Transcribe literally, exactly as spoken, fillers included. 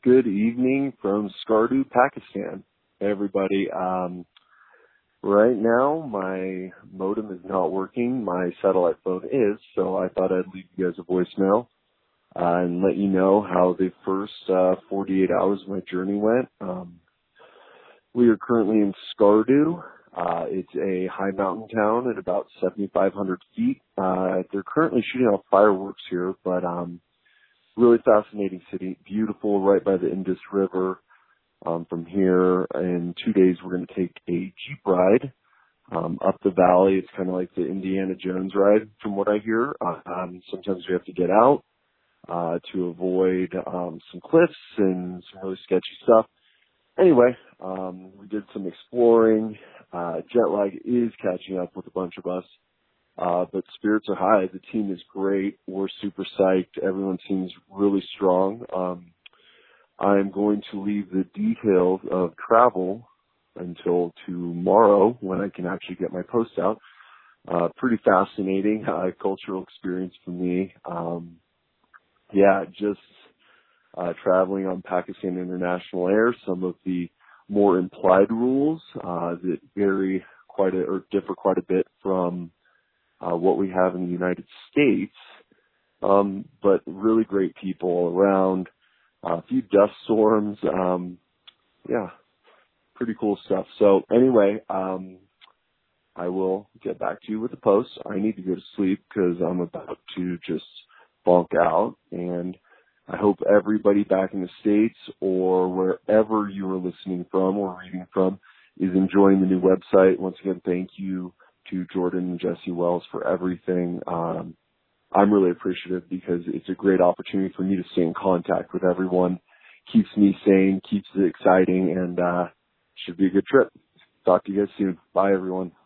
Good evening from Skardu, Pakistan. Hey everybody. Um, right now, my modem is not working. My satellite phone is, so I thought I'd leave you guys a voicemail uh, and let you know how the first uh, forty-eight hours of my journey went. Um, we are currently in Skardu. Uh, it's a high mountain town at about seventy-five hundred feet. Uh, they're currently shooting off fireworks here, but um, really fascinating city, beautiful, right by the Indus River. Um, from here, in two days, we're going to take a Jeep ride um, up the valley. It's kind of like the Indiana Jones ride, from what I hear. Uh, um, sometimes we have to get out uh, to avoid um, some cliffs and some really sketchy stuff. Anyway, um, we did some exploring. Uh, jet lag is catching up with a bunch of us. Uh, but spirits are high. The team is great. We're super psyched. Everyone seems really strong. Um, I'm going to leave the details of travel until tomorrow when I can actually get my post out. Uh, pretty fascinating uh, cultural experience for me. Um, yeah, just uh, traveling on Pakistan International Air, some of the more implied rules uh, that vary quite a, or differ quite a bit from Uh, what we have in the United States, um, but really great people all around. Uh, a few dust storms, um, yeah, pretty cool stuff. So anyway, um, I will get back to you with the post. I need to go to sleep because I'm about to just bonk out, and I hope everybody back in the States or wherever you are listening from or reading from is enjoying the new website. Once again, thank you to Jordan and Jesse Wells for everything. Um, I'm really appreciative because it's a great opportunity for me to stay in contact with everyone. Keeps me sane, keeps it exciting, and uh, should be a good trip. Talk to you guys soon. Bye, everyone.